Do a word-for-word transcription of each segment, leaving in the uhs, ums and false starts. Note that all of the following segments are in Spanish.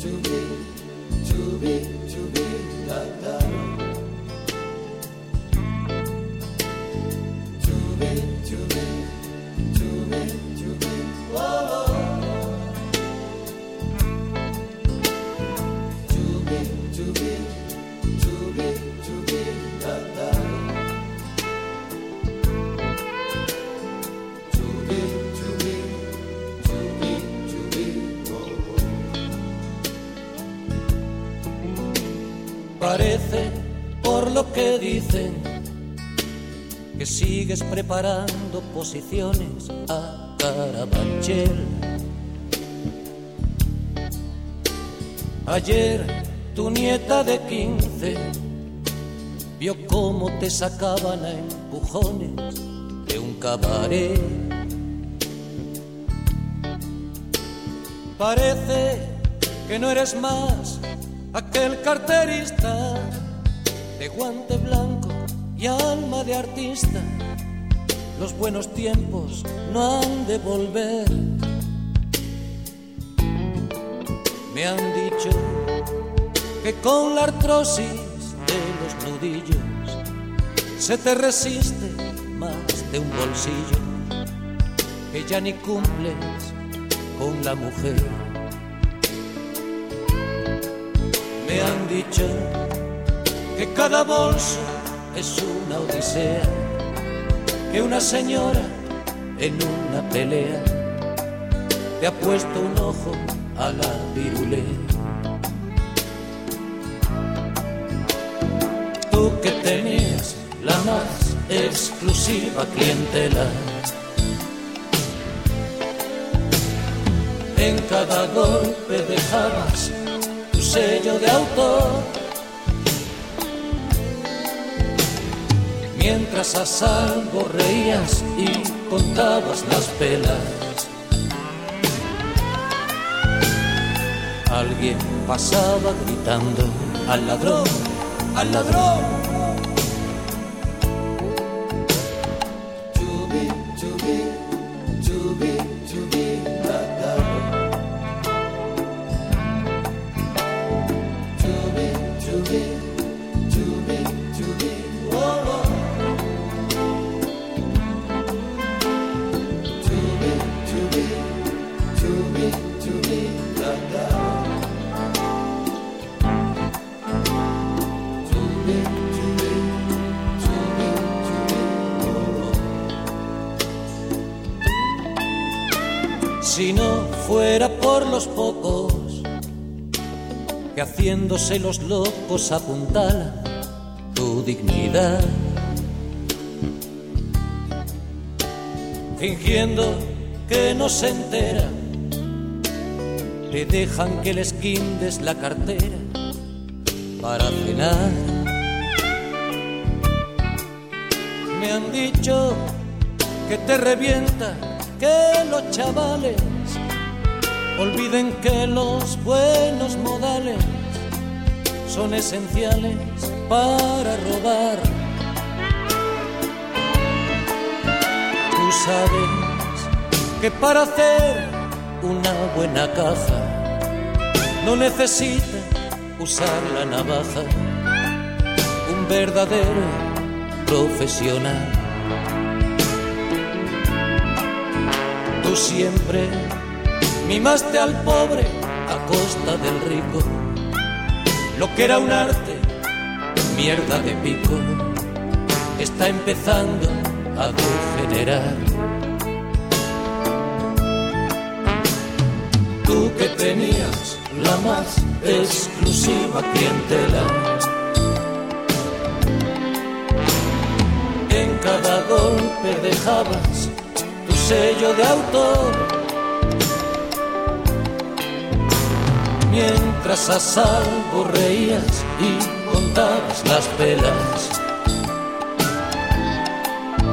Parece, por lo que dicen, que sigues preparando posiciones a Carabanchel. Ayer tu nieta de quince vio cómo te sacaban a empujones de un cabaret. Parece que no eres más aquel carterista de guante blanco y alma de artista. Los buenos tiempos no han de volver. Me han dicho que con la artrosis de los nudillos se te resiste más de un bolsillo, que ya ni cumples con la mujer. Me han dicho que cada bolso es una odisea, que una señora en una pelea te ha puesto un ojo a la virulé. Tú que tenías la más exclusiva clientela, en cada golpe dejabas tu sello de autor, mientras a salvo reías y contabas las pelas. Alguien pasaba gritando: al ladrón, al ladrón. Si no fuera por los pocos que haciéndose los locos apuntalan tu dignidad, fingiendo que no se entera, te dejan que les guindes la cartera para cenar. Me han dicho que te revienta que los chavales olviden que los buenos modales son esenciales para robar. Tú sabes que para hacer una buena caja no necesita usar la navaja un verdadero profesional. Tú siempre mimaste al pobre a costa del rico. Lo que era un arte, mierda de pico, está empezando a degenerar. Tú que tenías la más exclusiva clientela, en cada golpe dejabas tu sello de autor, mientras a salvo reías y contabas las pelas.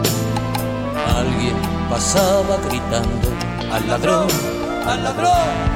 Alguien pasaba gritando: al ladrón, al ladrón.